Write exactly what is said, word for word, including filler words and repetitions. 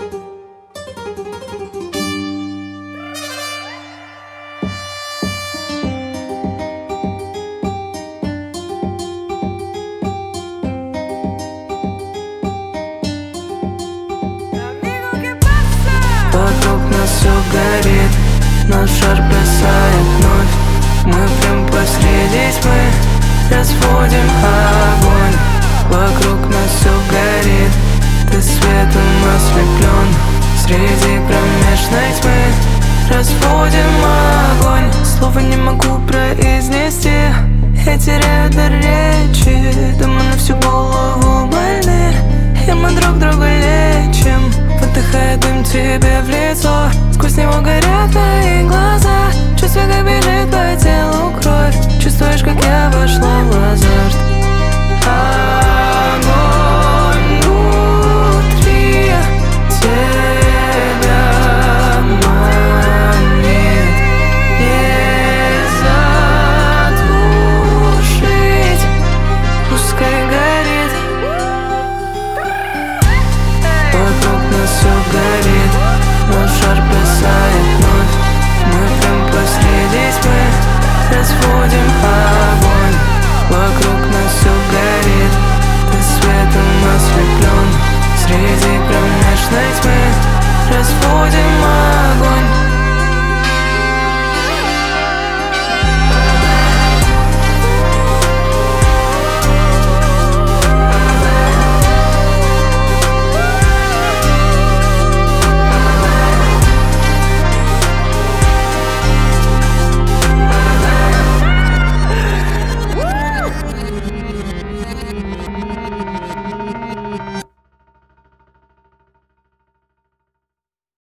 Вокруг нас все горит, наш шар плясает вновь. Мы прям посреди тьмы разводим огонь. Вокруг нас все горит, ты светом ослеплен. Среди кромешной тьмы разводим огонь. Слова не могу произнести, я теряю дар речи. Думаю, на всю голову больны, и мы друг друга лечим. Выдыхая дым тебе в лицо, сквозь него горят твои глаза. Чувствую, как бежит по телу кровь, чувствуешь, как я вошла в азарт.